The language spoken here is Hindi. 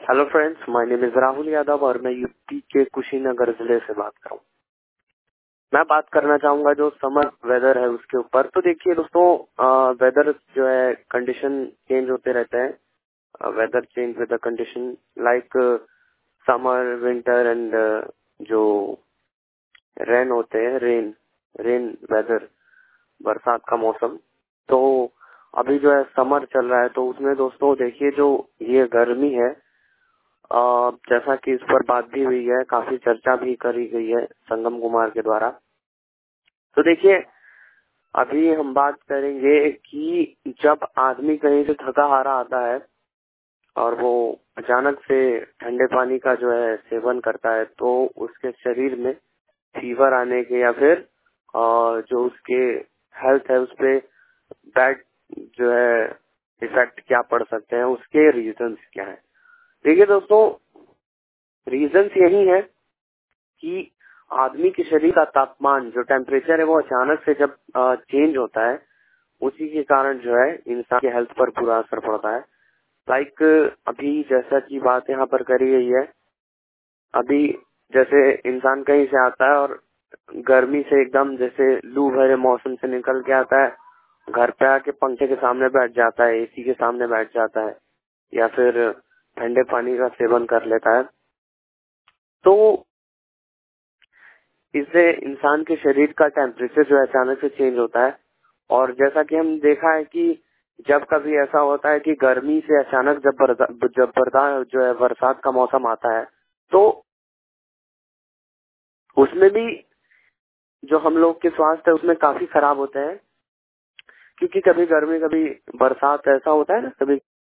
Hello friends, my name is Rahul Yadav और मैं यूपी के कुशीनगर जिले से बात कर रहा हूँ। मैं बात करना चाहूंगा जो समर वेदर है उसके ऊपर। तो देखिए दोस्तों, वेदर जो है कंडीशन चेंज होते रहते हैं। Weather change with the condition like summer, winter and जो रेन होते हैं, रेन वेदर, बरसात का मौसम। तो अभी जो है समर चल रहा है, तो उसमें दोस्तों देखिए जो ये गर्मी है, जैसा कि इस पर बात भी हुई है, काफी चर्चा भी करी गई है संगम कुमार के द्वारा। तो देखिए अभी हम बात करेंगे कि जब आदमी कहीं से थका हारा आता है और वो अचानक से ठंडे पानी का जो है सेवन करता है, तो उसके शरीर में फीवर आने के या फिर जो उसके हेल्थ है उस पे बैड जो है इफेक्ट क्या पड़ सकते हैं, उसके रीजंस क्या है। देखिए दोस्तों, रीजंस यही है कि आदमी के शरीर का तापमान, जो टेम्परेचर है, वो अचानक से जब चेंज होता है, उसी के कारण जो है इंसान के हेल्थ पर बुरा असर पड़ता है। लाइक अभी जैसा की बात यहाँ पर करी गई है, अभी जैसे इंसान कहीं से आता है और गर्मी से एकदम जैसे लू भरे मौसम से निकल के आता है, घर पे आके पंखे के सामने बैठ जाता है, एसी के सामने बैठ जाता है या फिर ठंडे पानी का सेवन कर लेता है, तो इससे इंसान के शरीर का टेम्परेचर जो है अचानक से चेंज होता है। और जैसा कि हम देखा है कि जब कभी ऐसा होता है कि गर्मी से अचानक जो है बरसात का मौसम आता है, तो उसमें भी जो हम लोग के स्वास्थ्य है उसमें काफी खराब होते हैं। क्योंकि कभी गर्मी कभी बरसात ऐसा होता है ना, कभी